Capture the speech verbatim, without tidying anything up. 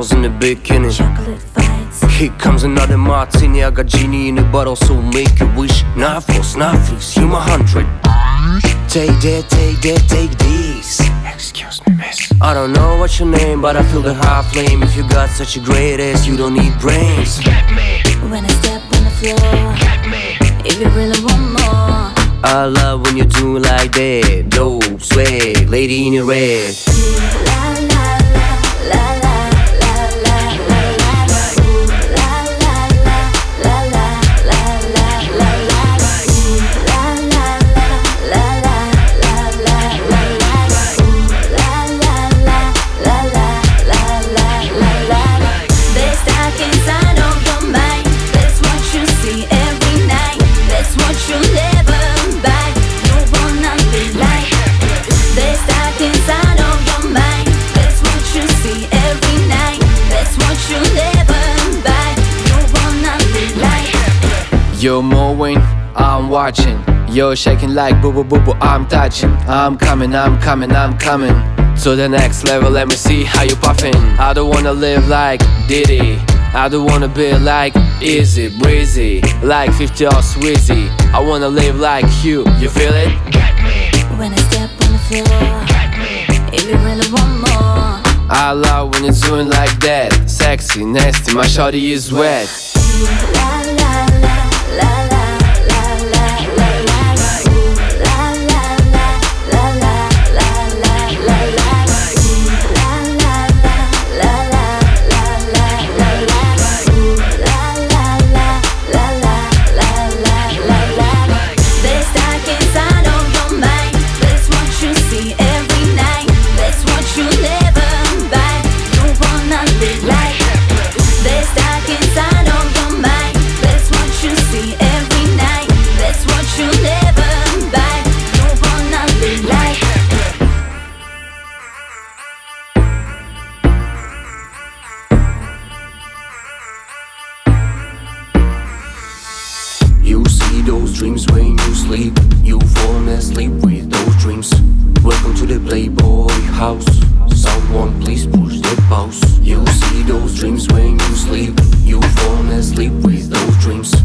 smiles in the beginning. Chocolate fights. Here comes another martini. I got genie in the bottle, so make a wish. Not for snuffies, you my hundred. Take that, take that, take this. Excuse me, miss. I don't know what's your name, but I feel the high flame. If you got such a great ass, you don't need brains. Get me, When I step on the floor, get me. if you really want more. I love when you do like that. Dope, swag, lady in your red. La la la la la la la la la la. Ooh, la la la la la la la la la. Ooh, la la la la la la la la la. Ooh, la la la la la la la la la. They're stuck inside of your mind. That's what you see every night. That's what you never buy. You wanna be like. They're stuck inside of your mind. That's what you see every night. That's what you never buy. You wanna be like. You're moving, I'm watching. You're shaking like boo boo boo boo, I'm touching. I'm coming, I'm coming, I'm coming to the next level, let me see how you puffin'. I don't wanna live like Diddy. I don't wanna be like Easy Breezy, like fifty or Swizzy. I wanna live like you, you feel it? Get me, When I step on the floor, get me. if you really want more. I love when you're doing like that. Sexy, nasty, my shawty is wet. La la la la la la la la la. Ooh, la la la la la la la la la. Ooh, la la la la la la la la la. Ooh, la la la la la la la la la. They're stuck inside of your mind. That's what you see every night. That's what you never buy. You wanna live like. They're stuck inside of your mind. That's what you see every night. That's what you never buy. You wanna live like. You see those dreams when you sleep. You fall asleep with those dreams. Welcome to the Playboy house. Someone please push the pause. You see those dreams when you sleep. You fall asleep with those dreams.